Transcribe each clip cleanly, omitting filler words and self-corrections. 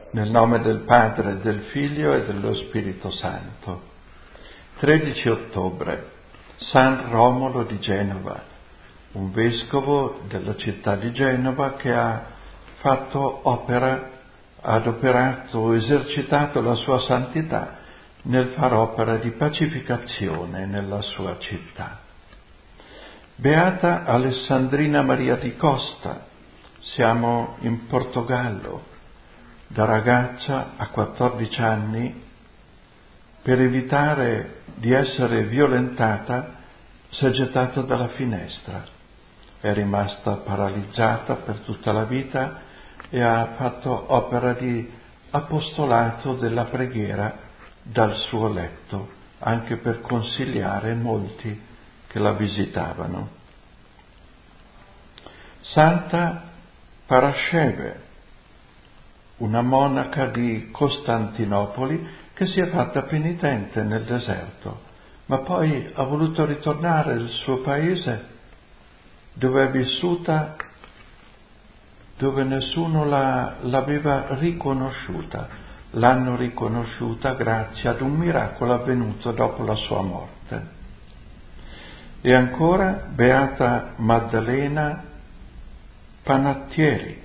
Nel nome del Padre, del Figlio e dello Spirito Santo. 13 ottobre, San Romolo di Genova, un vescovo della città di Genova che ha esercitato la sua santità nel far opera di pacificazione nella sua città. Beata Alessandrina Maria di Costa, siamo in Portogallo. Da ragazza a 14 anni, per evitare di essere violentata, si è gettata dalla finestra. È rimasta paralizzata per tutta la vita e ha fatto opera di apostolato della preghiera dal suo letto, anche per consigliare molti che la visitavano. Santa Parasceve, una monaca di Costantinopoli che si è fatta penitente nel deserto, ma poi ha voluto ritornare al suo paese dove è vissuta, dove nessuno l'aveva riconosciuta. L'hanno riconosciuta grazie ad un miracolo avvenuto dopo la sua morte. E ancora Beata Maddalena Panattieri,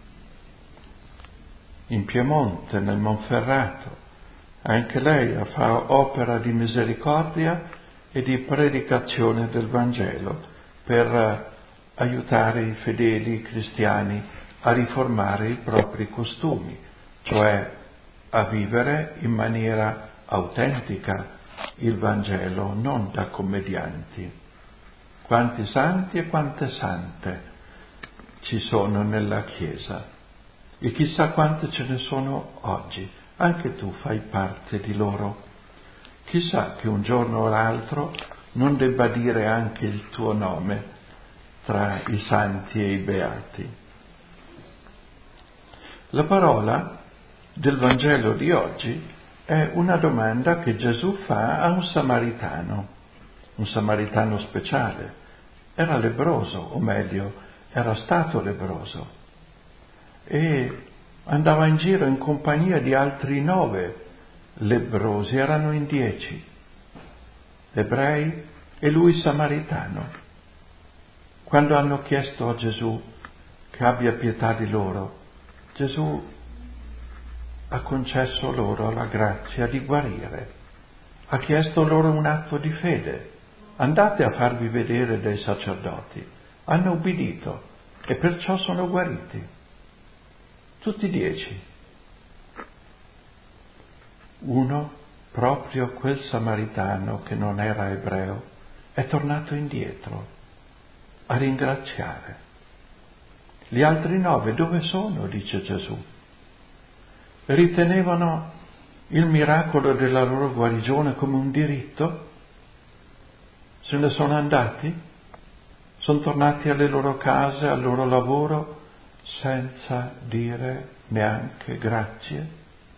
in Piemonte, nel Monferrato. Anche lei fa opera di misericordia e di predicazione del Vangelo per aiutare i fedeli cristiani a riformare i propri costumi, cioè a vivere in maniera autentica il Vangelo, non da commedianti. Quanti santi e quante sante ci sono nella Chiesa. E chissà quante ce ne sono oggi, anche tu fai parte di loro. Chissà che un giorno o l'altro non debba dire anche il tuo nome tra i santi e i beati. La parola del Vangelo di oggi è una domanda che Gesù fa a un samaritano speciale. Era lebbroso, o meglio, era stato lebbroso. E andava in giro in compagnia di altri 9 lebbrosi, erano in 10 ebrei e lui samaritano. Quando hanno chiesto a Gesù che abbia pietà di loro, Gesù ha concesso loro la grazia di guarire, ha chiesto loro un atto di fede: andate a farvi vedere dai sacerdoti. Hanno ubbidito e perciò sono guariti. Tutti 10. Uno, proprio quel samaritano che non era ebreo, è tornato indietro a ringraziare. Gli altri 9 dove sono? Dice Gesù. Ritenevano il miracolo della loro guarigione come un diritto? Se ne sono andati? Sono tornati alle loro case, al loro lavoro, senza dire neanche grazie?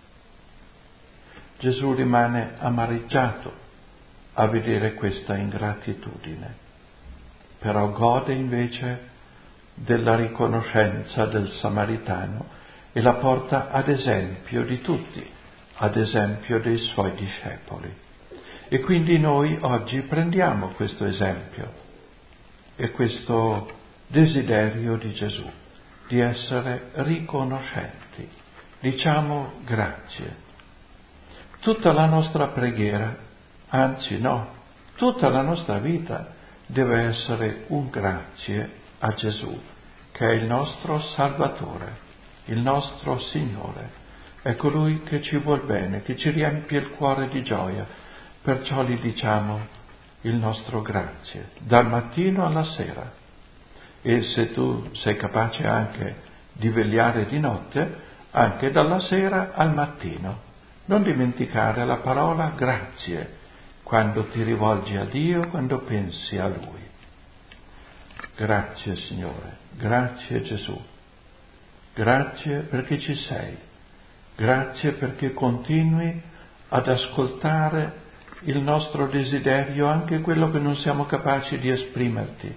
Gesù rimane amareggiato a vedere questa ingratitudine, però gode invece della riconoscenza del samaritano e la porta ad esempio di tutti, ad esempio dei suoi discepoli. E quindi noi oggi prendiamo questo esempio e questo desiderio di Gesù, di essere riconoscenti. Diciamo grazie. Tutta la nostra preghiera, anzi no, tutta la nostra vita deve essere un grazie a Gesù, che è il nostro Salvatore, il nostro Signore. È colui che ci vuol bene, che ci riempie il cuore di gioia. Perciò gli diciamo il nostro grazie, dal mattino alla sera. E se tu sei capace anche di vegliare di notte, anche dalla sera al mattino. Non dimenticare la parola grazie quando ti rivolgi a Dio, quando pensi a Lui. Grazie Signore, grazie Gesù, grazie perché ci sei, grazie perché continui ad ascoltare il nostro desiderio, anche quello che non siamo capaci di esprimerti.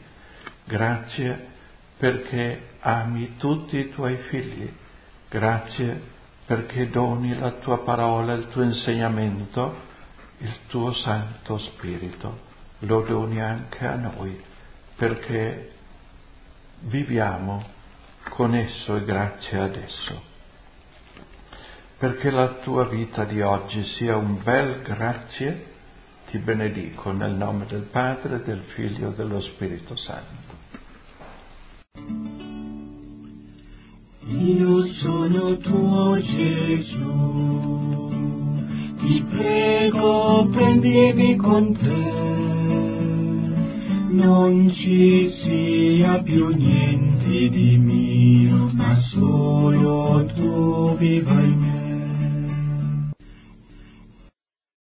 Grazie perché ami tutti i tuoi figli, grazie perché doni la tua parola, il tuo insegnamento, il tuo Santo Spirito. Lo doni anche a noi, perché viviamo con esso e grazie ad esso. Perché la tua vita di oggi sia un bel grazie, ti benedico nel nome del Padre, del Figlio e dello Spirito Santo. Io sono tuo Gesù, ti prego prendimi con te, non ci sia più niente di mio, ma solo tu viva in me.